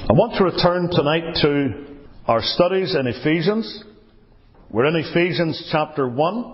I want to return tonight to our studies in Ephesians. We're in Ephesians chapter 1,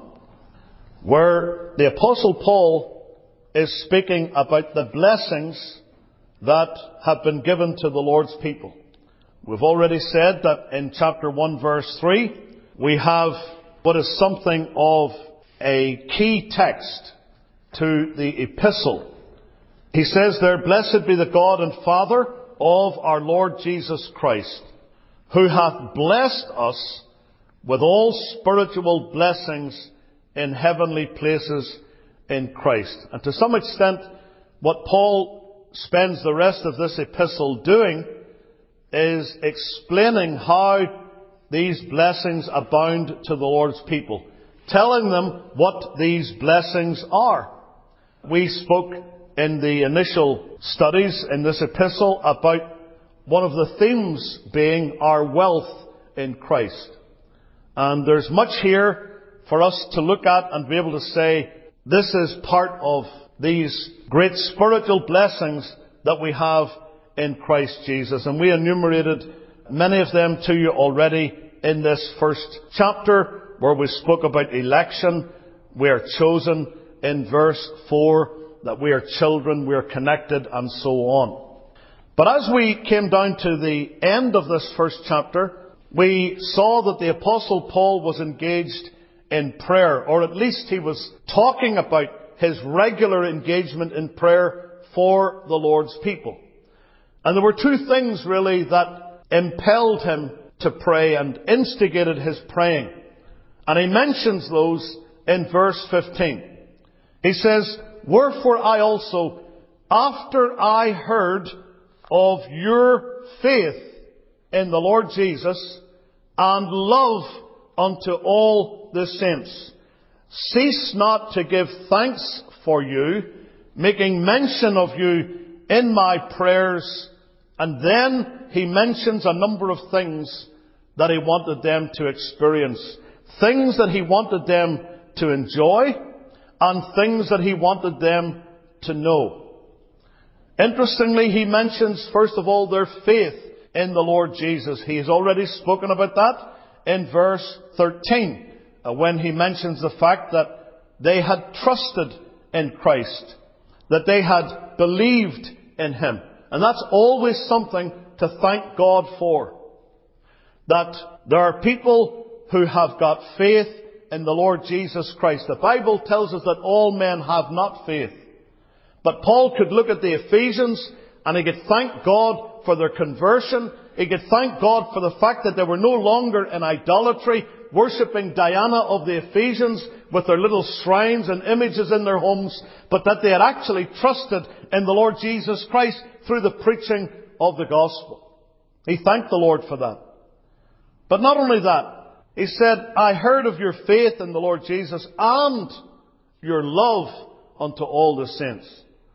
where the Apostle Paul is speaking about the blessings that have been given to the Lord's people. We've already said that in chapter 1 verse 3, we have what is something of a key text to the epistle. He says there, "Blessed be the God and Father of our Lord Jesus Christ, who hath blessed us with all spiritual blessings in heavenly places in Christ." And to some extent, what Paul spends the rest of this epistle doing is explaining how these blessings abound to the Lord's people, telling them what these blessings are. We spoke in the initial studies in this epistle about one of the themes being our wealth in Christ. And there's much here for us to look at and be able to say, this is part of these great spiritual blessings that we have in Christ Jesus. And we enumerated many of them to you already in this first chapter, where we spoke about election. We are chosen in verse 4, that we are children, we are connected, and so on. But as we came down to the end of this first chapter, we saw that the Apostle Paul was engaged in prayer, or at least he was talking about his regular engagement in prayer for the Lord's people. And there were two things really that impelled him to pray and instigated his praying. And he mentions those in verse 15. He says, "Wherefore I also, after I heard of your faith in the Lord Jesus and love unto all the saints, cease not to give thanks for you, making mention of you in my prayers." And then he mentions a number of things that he wanted them to experience. Things that he wanted them to enjoy, and things that he wanted them to know. Interestingly, he mentions, first of all, their faith in the Lord Jesus. He has already spoken about that in verse 13, when he mentions the fact that they had trusted in Christ, that they had believed in Him. And that's always something to thank God for. That there are people who have got faith in the Lord Jesus Christ. The Bible tells us that all men have not faith. But Paul could look at the Ephesians and he could thank God for their conversion. He could thank God for the fact that they were no longer in idolatry, worshipping Diana of the Ephesians with their little shrines and images in their homes, but that they had actually trusted in the Lord Jesus Christ through the preaching of the gospel. He thanked the Lord for that. But not only that, he said, "I heard of your faith in the Lord Jesus and your love unto all the saints."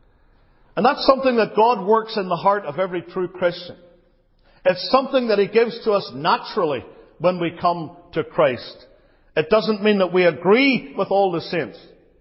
And that's something that God works in the heart of every true Christian. It's something that He gives to us naturally when we come to Christ. It doesn't mean that we agree with all the saints.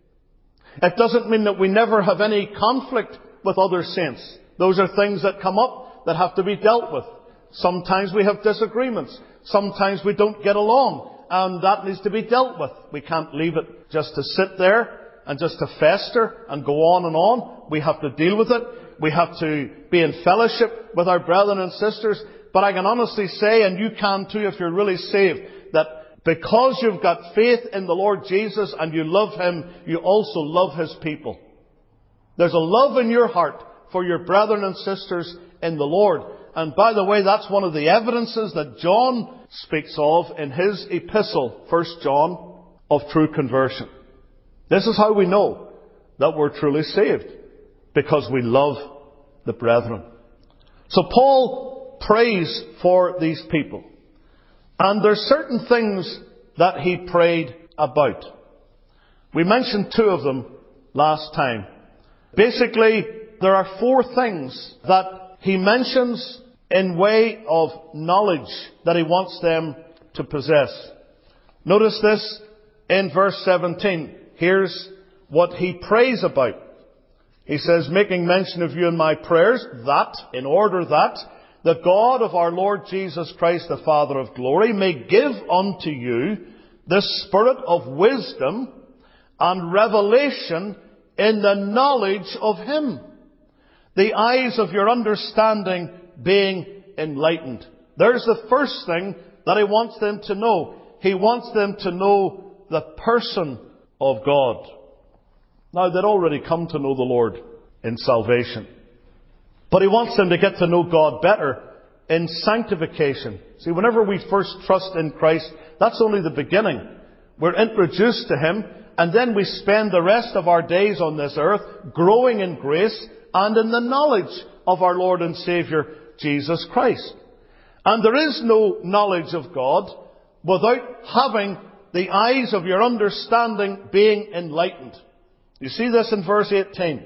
It doesn't mean that we never have any conflict with other saints. Those are things that come up that have to be dealt with. Sometimes we have disagreements. Sometimes we don't get along. And that needs to be dealt with. We can't leave it just to sit there and just to fester and go on and on. We have to deal with it. We have to be in fellowship with our brethren and sisters. But I can honestly say, and you can too if you're really saved, that because you've got faith in the Lord Jesus and you love Him, you also love His people. There's a love in your heart for your brethren and sisters in the Lord. And by the way, that's one of the evidences that John speaks of in his epistle, 1 John, of true conversion. This is how we know that we're truly saved, because we love the brethren. So Paul prays for these people. And there's certain things that he prayed about. We mentioned two of them last time. Basically, there are four things that he mentions in way of knowledge that he wants them to possess. Notice this in verse 17. Here's what he prays about. He says, "Making mention of you in my prayers, that, in order that the God of our Lord Jesus Christ, the Father of glory, may give unto you the spirit of wisdom and revelation in the knowledge of Him, the eyes of your understanding being enlightened. There's the first thing that He wants them to know. He wants them to know the person of God. Now, they'd already come to know the Lord in salvation. But He wants them to get to know God better in sanctification. See, whenever we first trust in Christ, that's only the beginning. We're introduced to Him, and then we spend the rest of our days on this earth growing in grace and in the knowledge of our Lord and Saviour, Jesus Christ. And there is no knowledge of God without having the eyes of your understanding being enlightened. You see this in verse 18.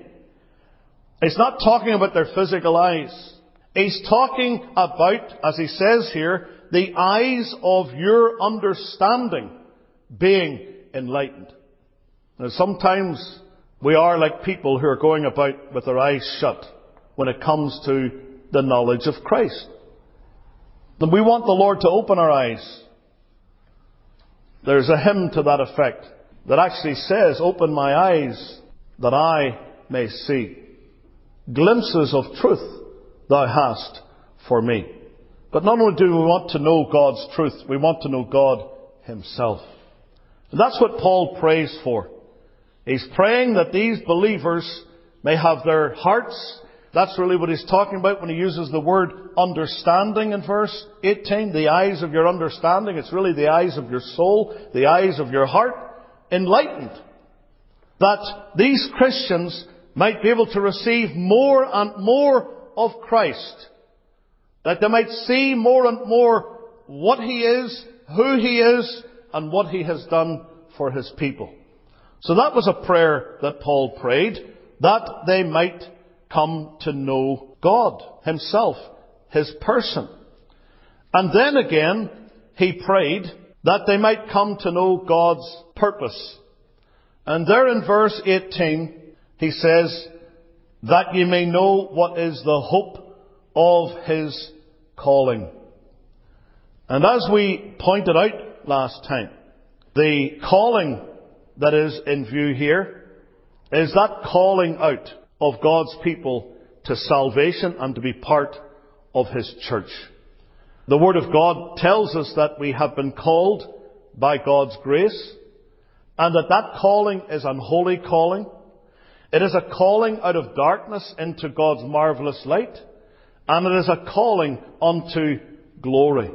He's not talking about their physical eyes. He's talking about, as he says here, the eyes of your understanding being enlightened. Now, sometimes we are like people who are going about with their eyes shut when it comes to the knowledge of Christ. And we want the Lord to open our eyes. There's a hymn to that effect that actually says, "Open my eyes that I may see. Glimpses of truth thou hast for me." But not only do we want to know God's truth, we want to know God Himself. And that's what Paul prays for. He's praying that these believers may have their hearts. That's really what he's talking about when he uses the word understanding in verse 18. The eyes of your understanding. It's really the eyes of your soul, the eyes of your heart, enlightened. That these Christians might be able to receive more and more of Christ. That they might see more and more what He is, who He is, and what He has done for His people. So that was a prayer that Paul prayed, that they might come to know God Himself, His person. And then again, he prayed that they might come to know God's purpose. And there in verse 18, he says, that ye may know what is the hope of His calling. And as we pointed out last time, the calling that is in view here is that calling out of God's people to salvation and to be part of His church. The Word of God tells us that we have been called by God's grace, and that calling is an holy calling. It is a calling out of darkness into God's marvellous light, and it is a calling unto glory.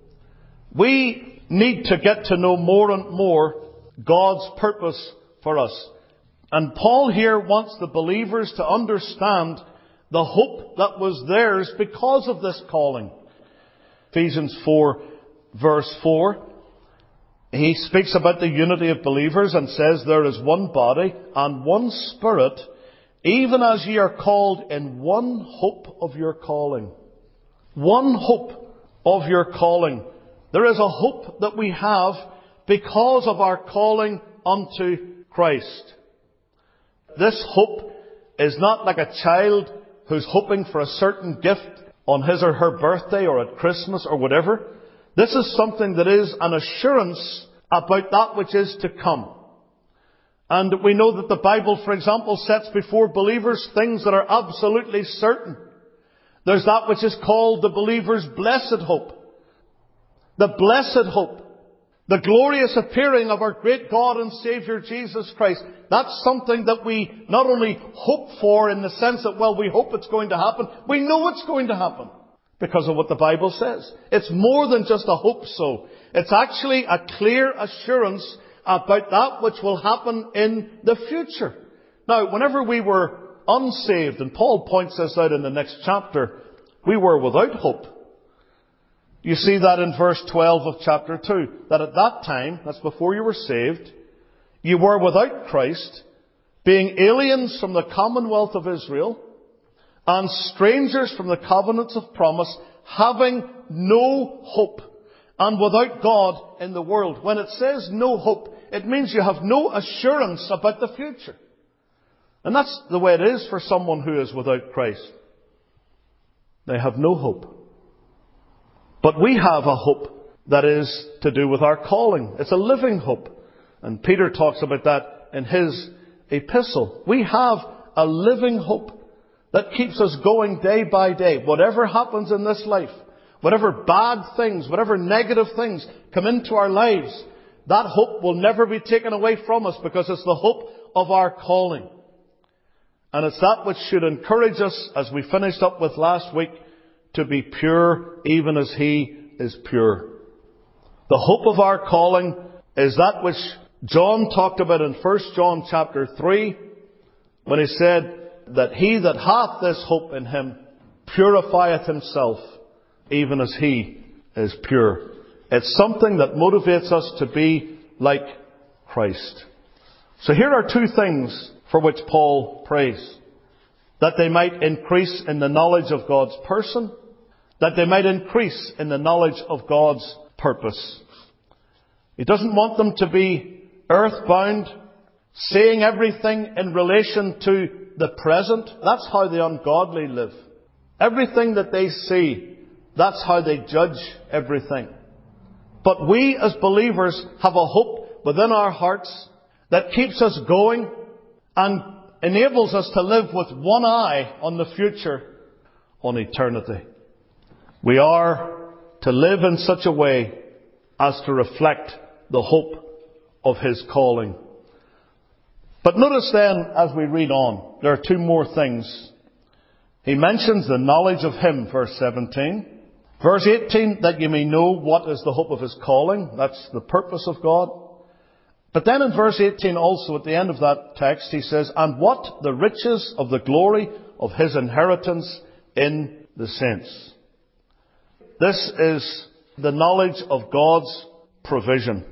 We need to get to know more and more God's purpose for us. And Paul here wants the believers to understand the hope that was theirs because of this calling. Ephesians 4, verse 4, he speaks about the unity of believers and says, there is one body and one Spirit, even as ye are called in one hope of your calling. One hope of your calling. There is a hope that we have because of our calling unto Christ. This hope is not like a child who's hoping for a certain gift on his or her birthday or at Christmas or whatever. This is something that is an assurance about that which is to come. And we know that the Bible, for example, sets before believers things that are absolutely certain. There's that which is called the believer's blessed hope. The blessed hope. The glorious appearing of our great God and Saviour Jesus Christ. That's something that we not only hope for in the sense that, well, we hope it's going to happen. We know it's going to happen because of what the Bible says. It's more than just a hope so. It's actually a clear assurance about that which will happen in the future. Now, whenever we were unsaved, and Paul points this out in the next chapter, we were without hope. You see that in verse 12 of chapter 2, that at that time, that's before you were saved, you were without Christ, being aliens from the commonwealth of Israel, and strangers from the covenants of promise, having no hope, and without God in the world. When it says no hope, it means you have no assurance about the future. And that's the way it is for someone who is without Christ. They have no hope. But we have a hope that is to do with our calling. It's a living hope. And Peter talks about that in his epistle. We have a living hope that keeps us going day by day. Whatever happens in this life, whatever bad things, whatever negative things come into our lives, that hope will never be taken away from us because it's the hope of our calling. And it's that which should encourage us, as we finished up with last week, to be pure even as He is pure. The hope of our calling is that which John talked about in 1 John chapter 3, when he said that he that hath this hope in Him purifieth himself, even as He is pure. It's something that motivates us to be like Christ. So here are two things for which Paul prays. That they might increase in the knowledge of God's person, that they might increase in the knowledge of God's purpose. He doesn't want them to be earthbound, seeing everything in relation to the present. That's how the ungodly live. Everything that they see, that's how they judge everything. But we as believers have a hope within our hearts that keeps us going and enables us to live with one eye on the future, on eternity. We are to live in such a way as to reflect the hope of His calling. But notice then, as we read on, there are two more things. He mentions the knowledge of Him, verse 17. Verse 18, that you may know what is the hope of His calling. That's the purpose of God. But then in verse 18 also, at the end of that text, he says, and what the riches of the glory of His inheritance in the saints. This is the knowledge of God's provision.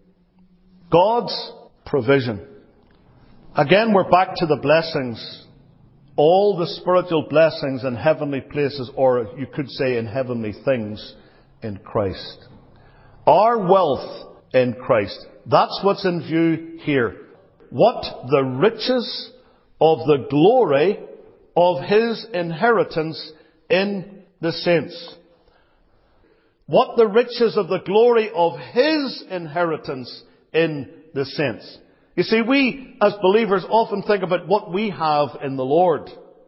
God's provision. Again, we're back to the blessings. All the spiritual blessings in heavenly places, or you could say in heavenly things, in Christ. Our wealth in Christ. That's what's in view here. What the riches of the glory of His inheritance in the saints. What the riches of the glory of His inheritance in the saints. You see, we as believers often think about what we have in the Lord.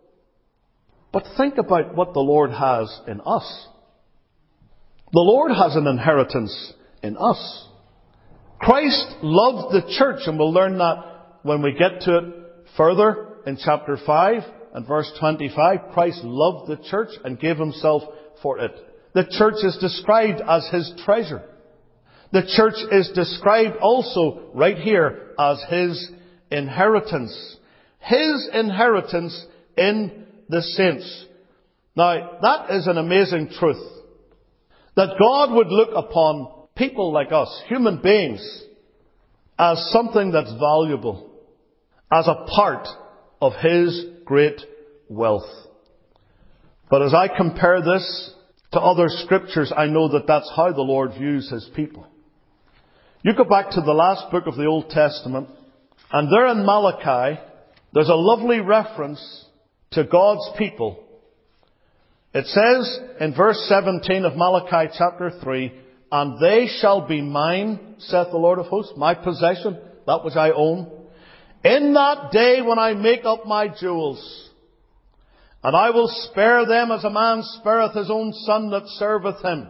But think about what the Lord has in us. The Lord has an inheritance in us. Christ loved the church, and we'll learn that when we get to it further in chapter 5 and verse 25. Christ loved the church and gave Himself for it. The church is described as His treasure. The church is described also right here as His inheritance. His inheritance in the saints. Now, that is an amazing truth. That God would look upon people like us, human beings, as something that's valuable, as a part of His great wealth. But as I compare this to other scriptures, I know that that's how the Lord views His people. You go back to the last book of the Old Testament, and there in Malachi, there's a lovely reference to God's people. It says in verse 17 of Malachi chapter 3, and they shall be mine, saith the Lord of hosts, my possession, that which I own, in that day when I make up my jewels. And I will spare them as a man spareth his own son that serveth him.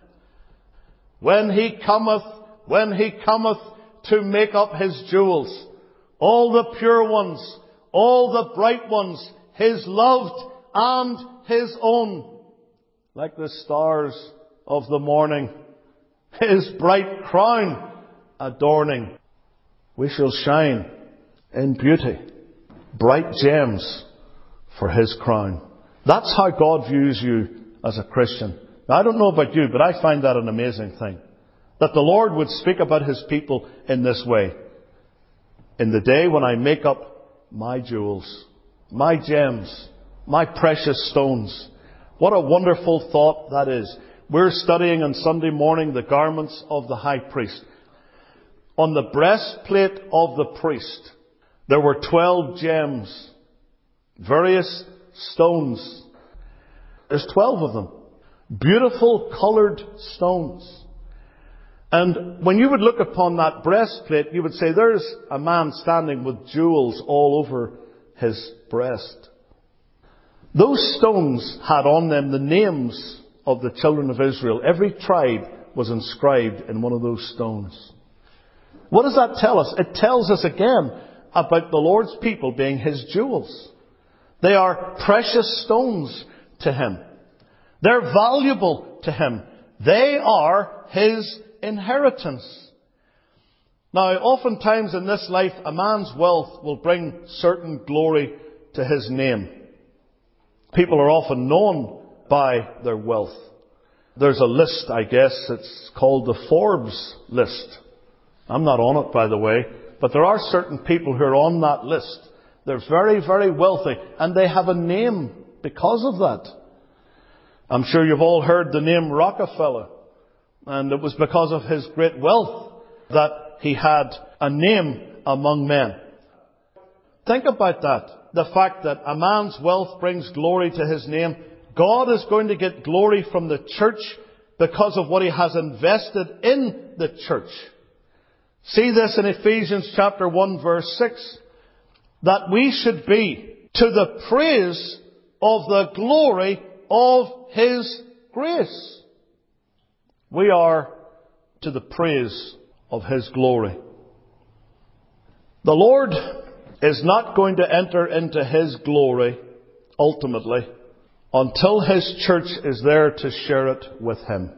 When he cometh to make up his jewels, all the pure ones, all the bright ones, His loved and His own, like the stars of the morning, His bright crown adorning. We shall shine in beauty, bright gems for His crown. That's how God views you as a Christian. Now, I don't know about you, but I find that an amazing thing. That the Lord would speak about His people in this way. In the day when I make up my jewels, my gems, my precious stones. What a wonderful thought that is. We're studying on Sunday morning the garments of the high priest. On the breastplate of the priest, there were 12 gems, various stones. There's 12 of them. Beautiful coloured stones. And when you would look upon that breastplate, you would say, there's a man standing with jewels all over his breast. Those stones had on them the names of the children of Israel. Every tribe was inscribed in one of those stones. What does that tell us? It tells us again about the Lord's people being His jewels. They are precious stones to Him. They're valuable to Him. They are His inheritance. Now, oftentimes in this life, a man's wealth will bring certain glory to his name. People are often known by their wealth. There's a list, I guess, it's called the Forbes list. I'm not on it, by the way, but there are certain people who are on that list. They're very, very wealthy, and they have a name because of that. I'm sure you've all heard the name Rockefeller, and it was because of his great wealth that he had a name among men. Think about that. The fact that a man's wealth brings glory to his name. God is going to get glory from the church because of what He has invested in the church. See this in Ephesians chapter 1 verse 6. That we should be to the praise of the glory of His grace. We are to the praise of His glory. The Lord is not going to enter into His glory, ultimately, until His church is there to share it with Him.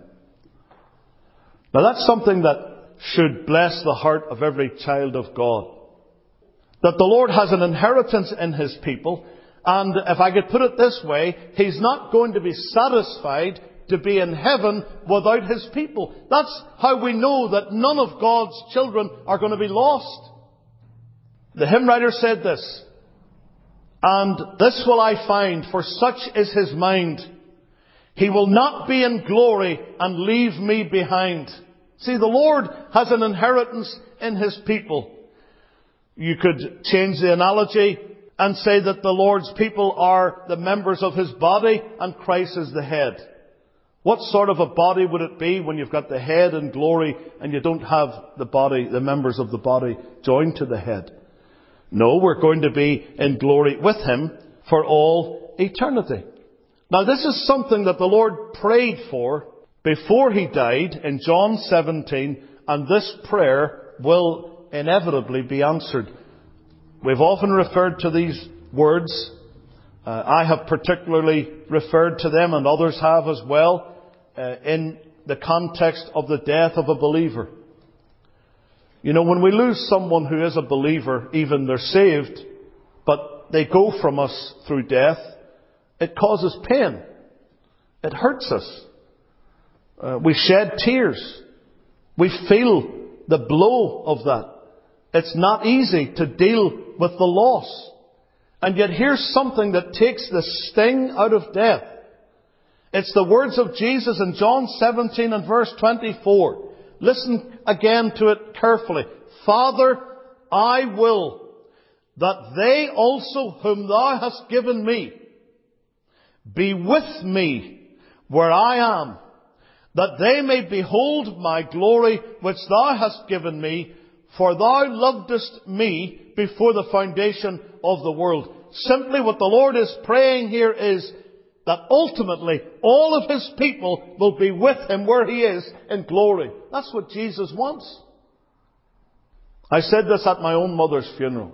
Now that's something that should bless the heart of every child of God. That the Lord has an inheritance in His people, and if I could put it this way, He's not going to be satisfied to be in heaven without His people. That's how we know that none of God's children are going to be lost. The hymn writer said this, "And this will I find, for such is His mind. He will not be in glory and leave me behind." See, the Lord has an inheritance in His people. You could change the analogy and say that the Lord's people are the members of His body and Christ is the head. What sort of a body would it be when you've got the head in glory and you don't have the body, the members of the body joined to the head? No, we're going to be in glory with Him for all eternity. Now this is something that the Lord prayed for before He died in John 17, and this prayer will inevitably be answered. We've often referred to these words. I have particularly referred to them, and others have as well, in the context of the death of a believer. You know, when we lose someone who is a believer, even they're saved, but they go from us through death, it causes pain. It hurts us. We shed tears. We feel the blow of that. It's not easy to deal with the loss. And yet here's something that takes the sting out of death. It's the words of Jesus in John 17 and verse 24. Listen again to it carefully. "Father, I will that they also whom Thou hast given me be with me where I am, that they may behold my glory which Thou hast given me, for Thou lovedest me before the foundation of the world." Simply what the Lord is praying here is that ultimately all of His people will be with Him where He is in glory. That's what Jesus wants. I said this at my own mother's funeral.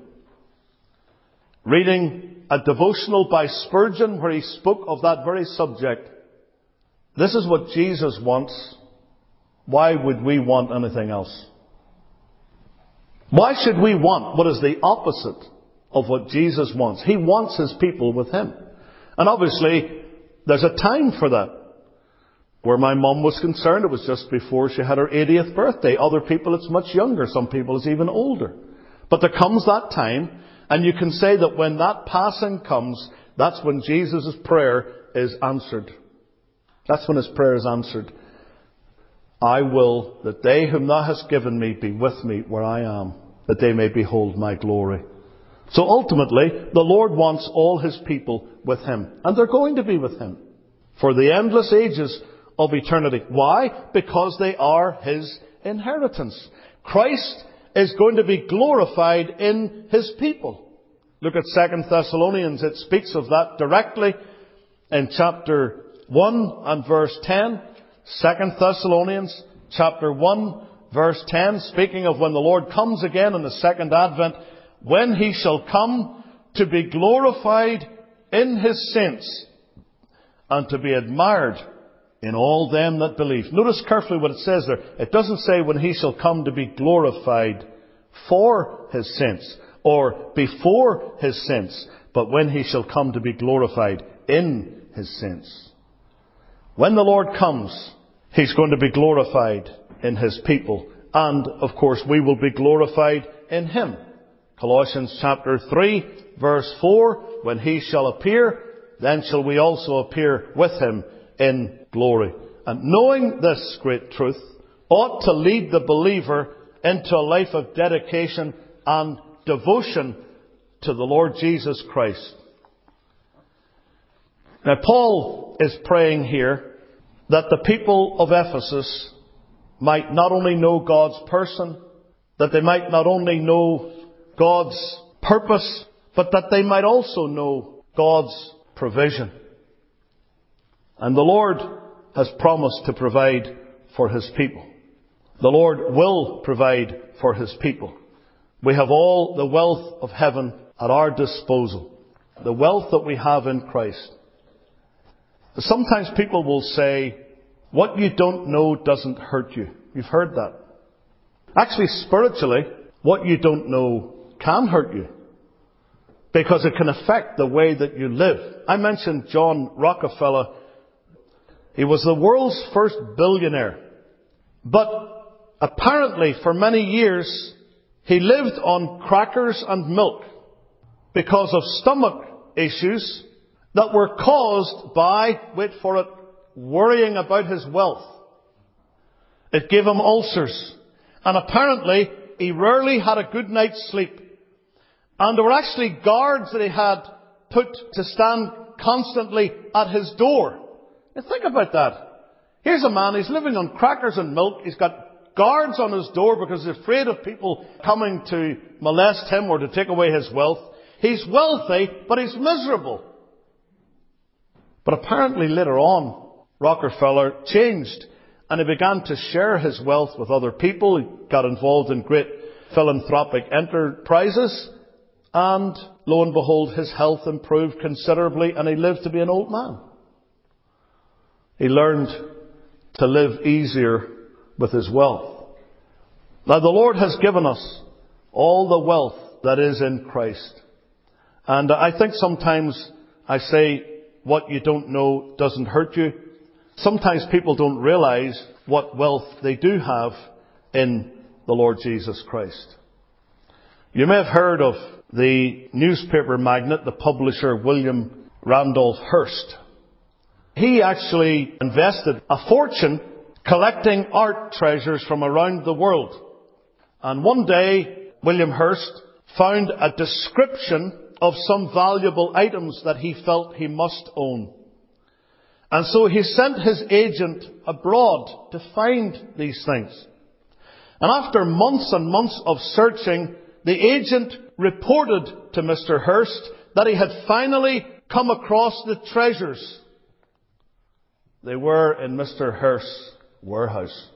Reading a devotional by Spurgeon where he spoke of that very subject. This is what Jesus wants. Why would we want anything else? Why should we want what is the opposite of what Jesus wants? He wants His people with Him. And obviously, there's a time for that. Where my mum was concerned, it was just before she had her 80th birthday. Other people, it's much younger. Some people, it's even older. But there comes that time, and you can say that when that passing comes, that's when Jesus' prayer is answered. That's when His prayer is answered. "I will that they whom Thou hast given me be with me where I am, that they may behold my glory." So ultimately, the Lord wants all His people with Him. And they're going to be with Him. for the endless ages of eternity. Why? Because they are His inheritance. Christ is going to be glorified in His people. Look at 2 Thessalonians. It speaks of that directly in chapter 1 and verse 10. 2 Thessalonians chapter 1 verse 10, speaking of when the Lord comes again in the second advent, when He shall come to be glorified in His saints and to be admired in all them that believe. Notice carefully what it says there. It doesn't say when He shall come to be glorified for His saints or before His saints, but when He shall come to be glorified in His saints. When the Lord comes, He's going to be glorified in His people. And, of course, we will be glorified in Him. Colossians chapter 3, verse 4, when He shall appear, then shall we also appear with Him in glory. And knowing this great truth ought to lead the believer into a life of dedication and devotion to the Lord Jesus Christ. Now, Paul is praying here that the people of Ephesus might not only know God's person, that they might not only know God's purpose, but that they might also know God's provision. And the Lord has promised to provide for His people. The Lord will provide for His people. We have all the wealth of heaven at our disposal. The wealth that we have in Christ. Sometimes people will say, what you don't know doesn't hurt you. You've heard that. Actually, spiritually, what you don't know can hurt you. Because it can affect the way that you live. I mentioned John Rockefeller. He was the world's first billionaire. But apparently, for many years, he lived on crackers and milk because of stomach issues that were caused by, wait for it, worrying about his wealth. It gave him ulcers. And apparently, he rarely had a good night's sleep. And there were actually guards that he had put to stand constantly at his door. Now think about that. Here's a man, he's living on crackers and milk. He's got guards on his door because he's afraid of people coming to molest him or to take away his wealth. He's wealthy, but he's miserable. But apparently later on, Rockefeller changed and he began to share his wealth with other people. He got involved in great philanthropic enterprises. And lo and behold, his health improved considerably and he lived to be an old man. He learned to live easier with his wealth. Now the Lord has given us all the wealth that is in Christ. And I think sometimes I say what you don't know doesn't hurt you. Sometimes people don't realize what wealth they do have in the Lord Jesus Christ. You may have heard of the newspaper magnate, the publisher William Randolph Hearst. He actually invested a fortune collecting art treasures from around the world. And one day, William Hearst found a description of some valuable items that he felt he must own. And so he sent his agent abroad to find these things. And after months and months of searching, the agent reported to Mr. Hearst that he had finally come across the treasures. They were in Mr. Hearst's warehouse.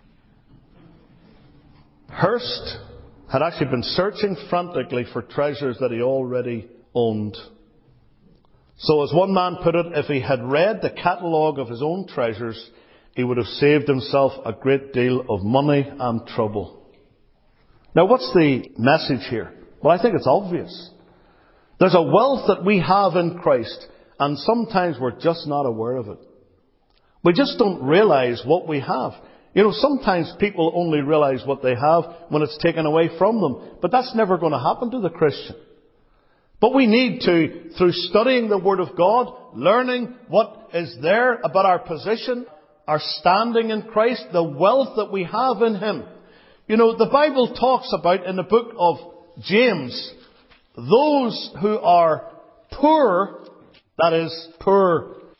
Hearst had actually been searching frantically for treasures that he already owned. So as one man put it, if he had read the catalogue of his own treasures, he would have saved himself a great deal of money and trouble. Now what's the message here? Well, I think it's obvious. There's a wealth that we have in Christ, and sometimes we're just not aware of it. We just don't realize what we have. You know, sometimes people only realize what they have when it's taken away from them. But that's never going to happen to the Christian. But we need to, through studying the Word of God, learning what is there about our position, our standing in Christ, the wealth that we have in Him. You know, the Bible talks about in the book of James, those who are poor, that is, poor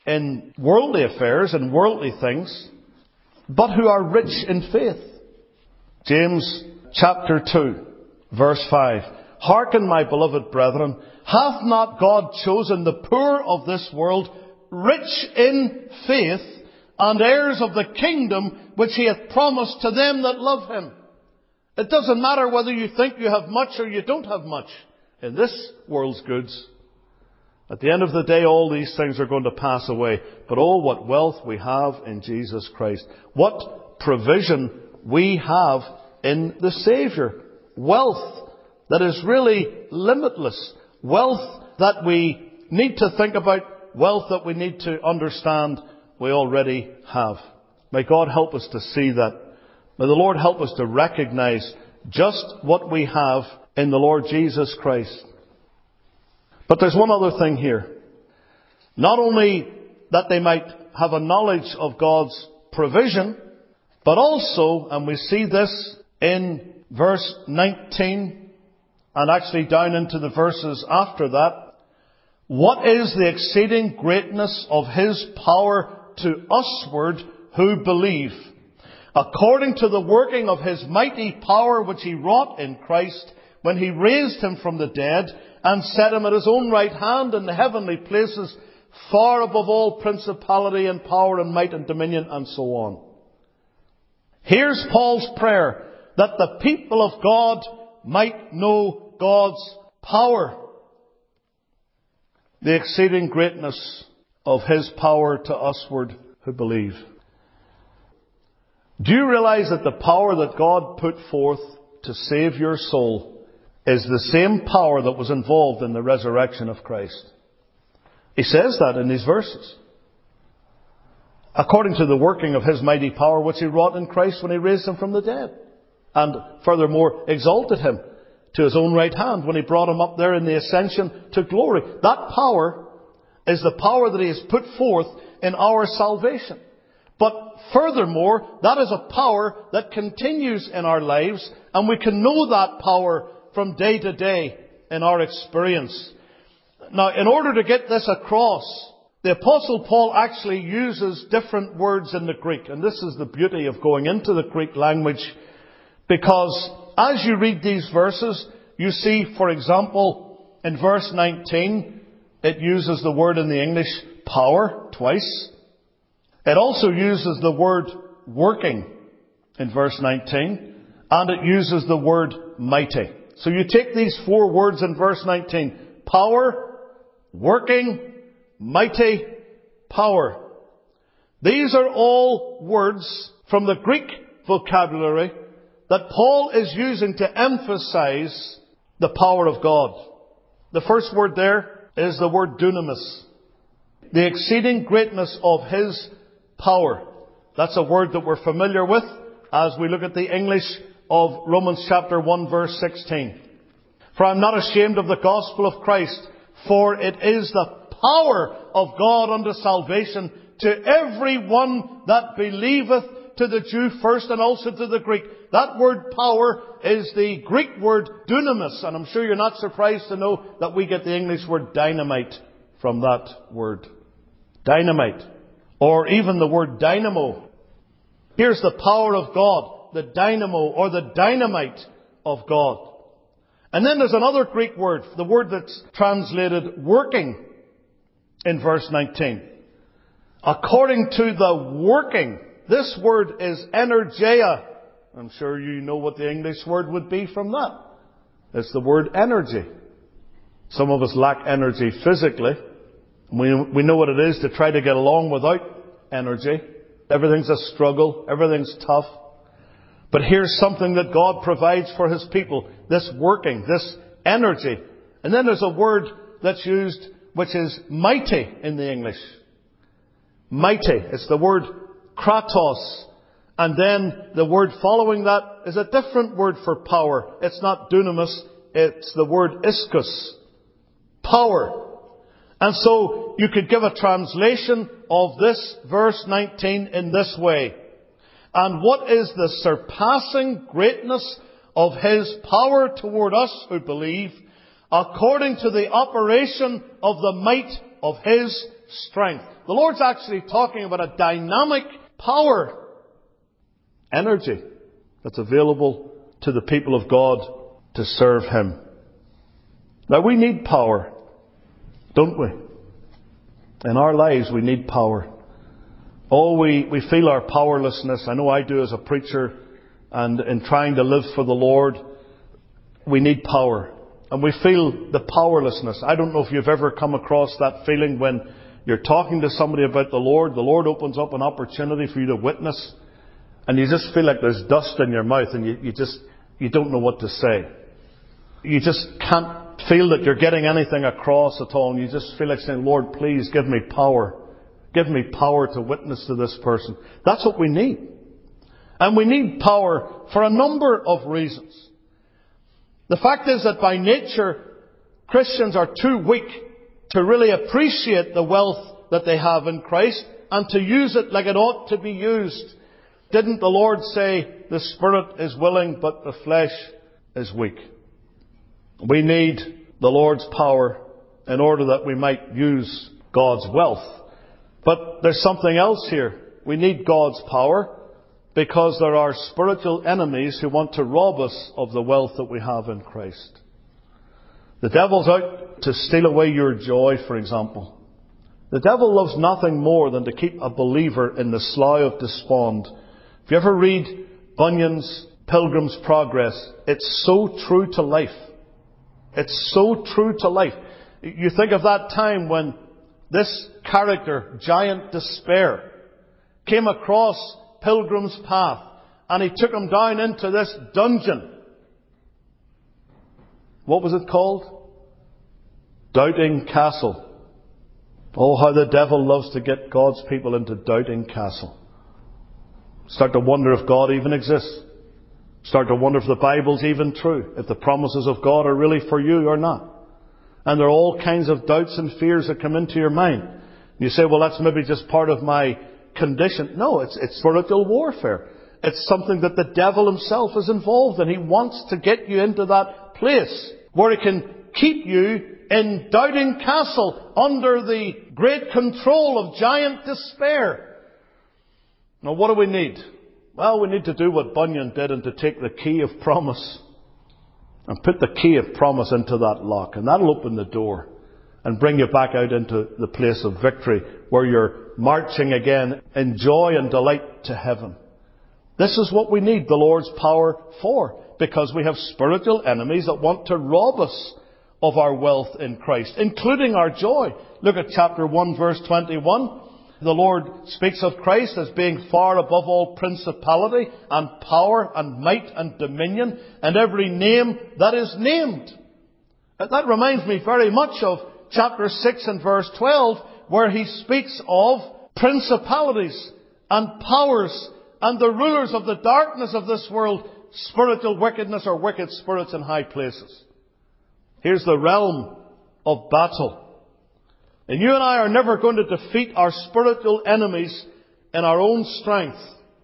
in worldly affairs and worldly things, but who are rich in faith. James chapter 2, verse 5. Hearken, my beloved brethren, hath not God chosen the poor of this world, rich in faith, and heirs of the kingdom which he hath promised to them that love him? It doesn't matter whether you think you have much or you don't have much in this world's goods. At the end of the day, all these things are going to pass away. But oh, what wealth we have in Jesus Christ. What provision we have in the Saviour. Wealth that is really limitless. Wealth that we need to think about. Wealth that we need to understand we already have. May God help us to see that. May the Lord help us to recognize just what we have in the Lord Jesus Christ. But there's one other thing here. Not only that they might have a knowledge of God's provision, but also, and we see this in verse 19, and actually down into the verses after that, what is the exceeding greatness of His power to usward who believe, according to the working of His mighty power which He wrought in Christ, when He raised Him from the dead, and set Him at His own right hand in the heavenly places, far above all principality and power and might and dominion, and so on. Here's Paul's prayer, that the people of God might know God's power. The exceeding greatness of His power to usward who believe. Do you realize that the power that God put forth to save your soul is the same power that was involved in the resurrection of Christ? He says that in these verses. According to the working of His mighty power which He wrought in Christ when He raised Him from the dead. And furthermore exalted Him to His own right hand when He brought Him up there in the ascension to glory. That power is the power that He has put forth in our salvation. But furthermore, that is a power that continues in our lives, and we can know that power from day to day in our experience. Now, in order to get this across, the Apostle Paul actually uses different words in the Greek. And this is the beauty of going into the Greek language, because as you read these verses, you see, for example, in verse 19, it uses the word in the English power twice. It also uses the word working in verse 19, and it uses the word mighty. So you take these four words in verse 19. Power, working, mighty, power. These are all words from the Greek vocabulary that Paul is using to emphasize the power of God. The first word there is the word dunamis. The exceeding greatness of His power. That's a word that we're familiar with as we look at the English of Romans chapter 1 verse 16. For I am not ashamed of the gospel of Christ, for it is the power of God unto salvation to every one that believeth, to the Jew first and also to the Greek. That word power is the Greek word dunamis, and I'm sure you're not surprised to know that we get the English word dynamite from that word. Dynamite. Or even the word dynamo. Here's the power of God, the dynamo or the dynamite of God. And then there's another Greek word, the word that's translated working in verse 19. According to the working, this word is energeia. I'm sure you know what the English word would be from that. It's the word energy. Some of us lack energy physically. We know what it is to try to get along without energy. Everything's a struggle. Everything's tough. But here's something that God provides for His people. This working, this energy. And then there's a word that's used which is mighty in the English. Mighty. It's the word kratos. And then the word following that is a different word for power. It's not dunamis. It's the word ischus. Power. And so you could give a translation of this verse 19 in this way. And what is the surpassing greatness of His power toward us who believe, according to the operation of the might of His strength. The Lord's actually talking about a dynamic power, energy, that's available to the people of God to serve Him. Now we need power, don't we? In our lives we need power. Oh, we feel our powerlessness. I know I do as a preacher, and in trying to live for the Lord, we need power. And we feel the powerlessness. I don't know if you've ever come across that feeling when you're talking to somebody about the Lord opens up an opportunity for you to witness, and you just feel like there's dust in your mouth, and you don't know what to say. You just can't feel that you're getting anything across at all, and you just feel like saying, Lord, please give me power. Give me power to witness to this person. That's what we need. And we need power for a number of reasons. The fact is that by nature, Christians are too weak to really appreciate the wealth that they have in Christ and to use it like it ought to be used. Didn't the Lord say, the spirit is willing, but the flesh is weak? We need the Lord's power in order that we might use God's wealth. But there's something else here. We need God's power because there are spiritual enemies who want to rob us of the wealth that we have in Christ. The devil's out to steal away your joy, for example. The devil loves nothing more than to keep a believer in the slough of despond. If you ever read Bunyan's Pilgrim's Progress, it's so true to life. It's so true to life. You think of that time when this character, Giant Despair, came across Pilgrim's Path, and he took him down into this dungeon. What was it called? Doubting Castle. Oh, how the devil loves to get God's people into Doubting Castle. Start to wonder if God even exists. Start to wonder if the Bible's even true. If the promises of God are really for you or not. And there are all kinds of doubts and fears that come into your mind. You say, well, that's maybe just part of my condition. No, it's spiritual warfare. It's something that the devil himself is involved in. He wants to get you into that place where he can keep you in Doubting Castle under the great control of Giant Despair. Now, what do we need? Well, we need to do what Bunyan did and to take the key of promise and put the key of promise into that lock, and that'll open the door and bring you back out into the place of victory where you're marching again in joy and delight to heaven. This is what we need the Lord's power for, because we have spiritual enemies that want to rob us of our wealth in Christ, including our joy. Look at chapter 1, verse 21. The Lord speaks of Christ as being far above all principality and power and might and dominion and every name that is named. That reminds me very much of chapter 6 and verse 12, where he speaks of principalities and powers and the rulers of the darkness of this world, spiritual wickedness or wicked spirits in high places. Here's the realm of battle. And you and I are never going to defeat our spiritual enemies in our own strength.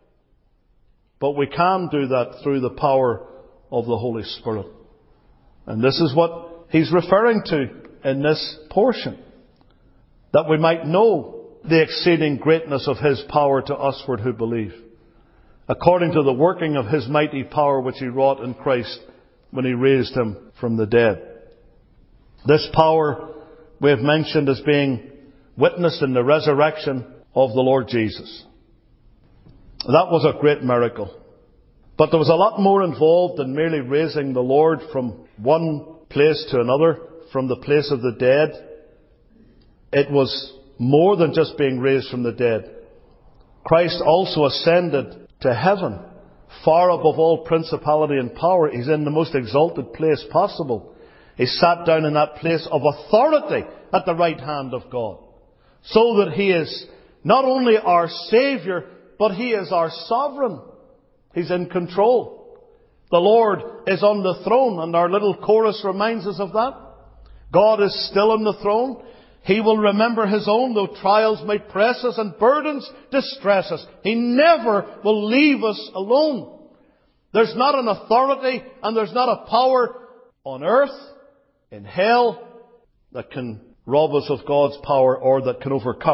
But we can do that through the power of the Holy Spirit. And this is what he's referring to in this portion. That we might know the exceeding greatness of his power to usward who believe, according to the working of his mighty power which he wrought in Christ when he raised him from the dead. This power we have mentioned as being witnessed in the resurrection of the Lord Jesus. That was a great miracle. But there was a lot more involved than merely raising the Lord from one place to another, from the place of the dead. It was more than just being raised from the dead. Christ also ascended to heaven, far above all principality and power. He's in the most exalted place possible. He sat down in that place of authority at the right hand of God. So that he is not only our Saviour, but he is our sovereign. He's in control. The Lord is on the throne, and our little chorus reminds us of that. God is still on the throne. He will remember his own, though trials may press us and burdens distress us. He never will leave us alone. There's not an authority and there's not a power on earth, in hell, that can rob us of God's power or that can overcome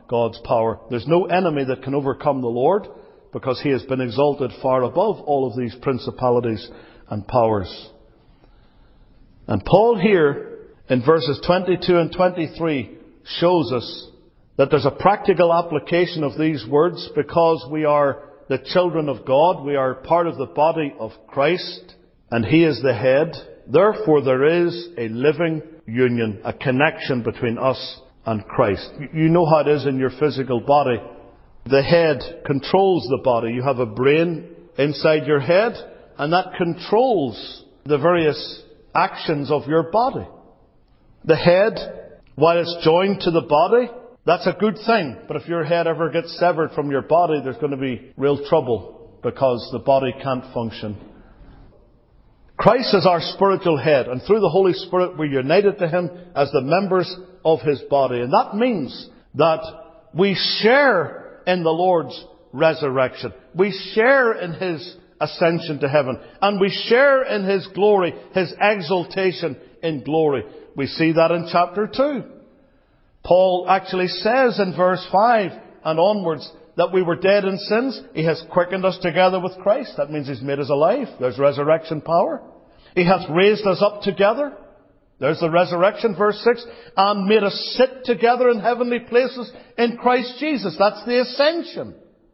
God's power. There's no enemy that can overcome the Lord, because He has been exalted far above all of these principalities and powers. And Paul here, in verses 22 and 23, shows us that there's a practical application of these words, because we are the children of God. We are part of the body of Christ, and He is the head. Therefore, there is a living union, a connection between us and Christ. You know how it is in your physical body. The head controls the body. You have a brain inside your head, and that controls the various actions of your body. The head, while it's joined to the body, that's a good thing. But if your head ever gets severed from your body, there's going to be real trouble, because the body can't function. Christ is our spiritual head, and through the Holy Spirit we're united to Him as the members of His body. And that means that we share in the Lord's resurrection. We share in His ascension to heaven. And we share in His glory, His exaltation in glory. We see that in chapter 2. Paul actually says in verse 5 and onwards that we were dead in sins. He has quickened us together with Christ. That means He's made us alive. There's resurrection power. He hath raised us up together. There's the resurrection, verse 6. And made us sit together in heavenly places in Christ Jesus. That's the ascension.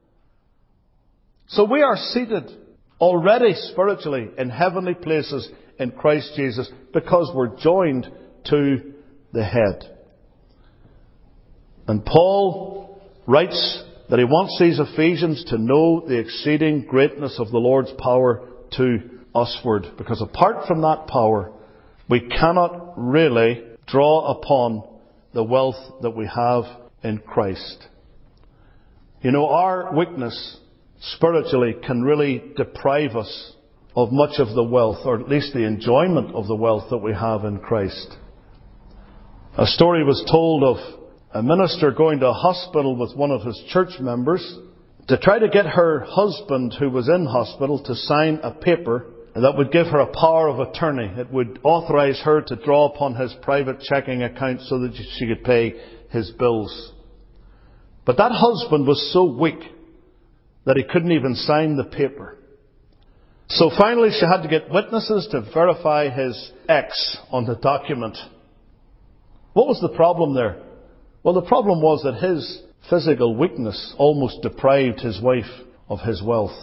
So we are seated already spiritually in heavenly places in Christ Jesus, because we're joined to the head. And Paul writes that he wants these Ephesians to know the exceeding greatness of the Lord's power to usward, because apart from that power, we cannot really draw upon the wealth that we have in Christ. You know, our weakness spiritually can really deprive us of much of the wealth, or at least the enjoyment of the wealth that we have in Christ. A story was told of a minister going to a hospital with one of his church members to try to get her husband, who was in hospital, to sign a paper that would give her a power of attorney. It would authorize her to draw upon his private checking account so that she could pay his bills. But that husband was so weak that he couldn't even sign the paper. So finally she had to get witnesses to verify his X on the document. What was the problem there? Well, the problem was that his physical weakness almost deprived his wife of his wealth.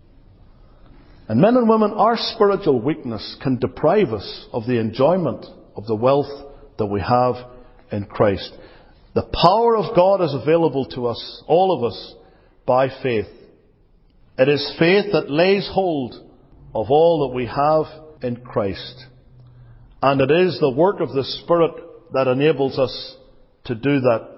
And men and women, our spiritual weakness can deprive us of the enjoyment of the wealth that we have in Christ. The power of God is available to us, all of us, by faith. It is faith that lays hold of all that we have in Christ. And it is the work of the Spirit that enables us to do that.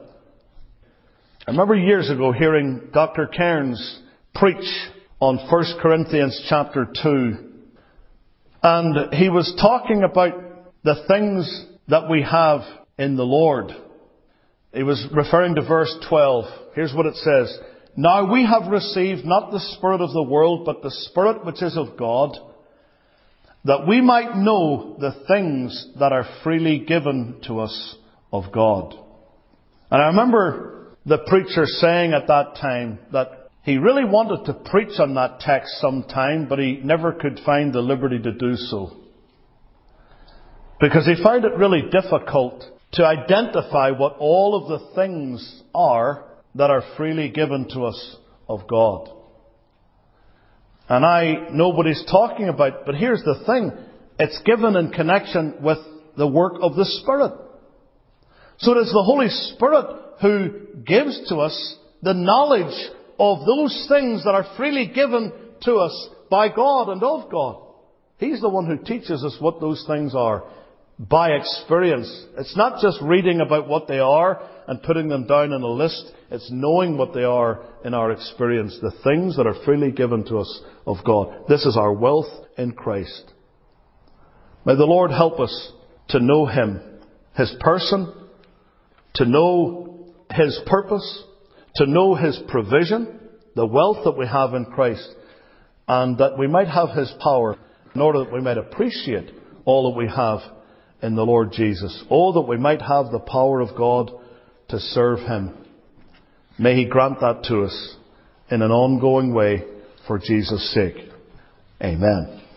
I remember years ago hearing Dr. Cairns preach on 1 Corinthians chapter 2. And he was talking about the things that we have in the Lord. He was referring to verse 12. Here's what it says. Now we have received not the spirit of the world, but the Spirit which is of God, that we might know the things that are freely given to us of God. And I remember the preacher saying at that time that he really wanted to preach on that text sometime, but he never could find the liberty to do so. Because he found it really difficult to identify what all of the things are that are freely given to us of God. And I know what he's talking about, but here's the thing. It's given in connection with the work of the Spirit. So it is the Holy Spirit who gives to us the knowledge of those things that are freely given to us by God and of God. He's the one who teaches us what those things are by experience. It's not just reading about what they are and putting them down in a list. It's knowing what they are in our experience. The things that are freely given to us of God. This is our wealth in Christ. May the Lord help us to know Him, His person, to know His purpose, to know His provision, the wealth that we have in Christ, and that we might have His power in order that we might appreciate all that we have in the Lord Jesus. Oh, that we might have the power of God to serve Him. May He grant that to us in an ongoing way for Jesus' sake. Amen.